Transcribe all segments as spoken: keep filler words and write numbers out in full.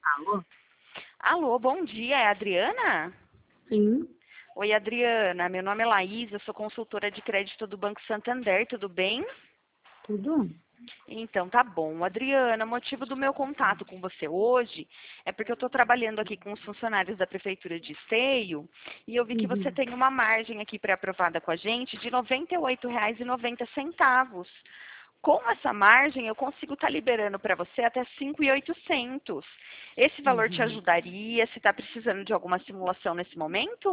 Alô? Alô, bom dia, é a Adriana? Sim, Oi, Adriana, meu nome é Laís, eu sou consultora de crédito do Banco Santander, tudo bem? tudo? Então, tá bom. Adriana, o motivo do meu contato com você hoje é porque eu estou trabalhando aqui com os funcionários da Prefeitura de Esteio e eu vi que você Uhum. tem uma margem aqui pré-aprovada com a gente de noventa e oito reais e noventa centavos. Com essa margem, eu consigo estar liberando para você até cinco mil e oitocentos. Esse valor te Uhum. ajudaria? Se está precisando de alguma simulação nesse momento?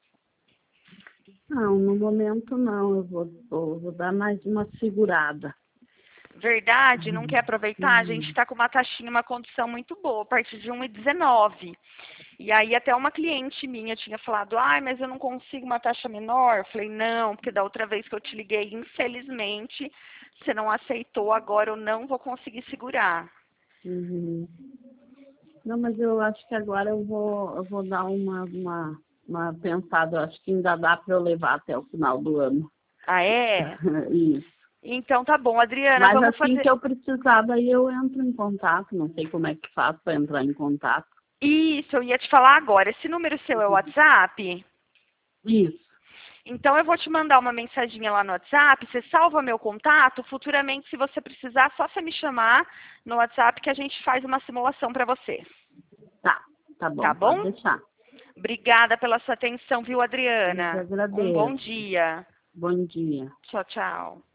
Não, no momento não. Eu vou, vou, vou dar mais uma segurada. Verdade, não quer Uhum. aproveitar? A gente Uhum. está com uma taxinha, uma condição muito boa, a partir de um vírgula dezenove. E aí até uma cliente minha tinha falado, ai, mas eu não consigo uma taxa menor. Eu falei, não, porque da outra vez que eu te liguei, infelizmente, você não aceitou, agora eu não vou conseguir segurar. Uhum. Não, mas eu acho que agora eu vou, eu vou dar uma, uma, uma pensada. Eu acho que ainda dá para eu levar até o final do ano. Ah, é? Isso. Então tá bom, Adriana, Mas vamos assim fazer... que eu precisar, daí eu entro em contato. Não sei como é que faço para entrar em contato. Isso, eu ia te falar agora. Esse número seu é o WhatsApp? Isso. Então eu vou te mandar uma mensaginha lá no WhatsApp, você salva meu contato, futuramente se você precisar, só você me chamar no WhatsApp que a gente faz uma simulação para você. Tá, tá Tá bom, pode bom? deixar. Obrigada pela sua atenção, viu, Eu que Adriana? Um bom agradeço. dia. Bom dia. Tchau, tchau.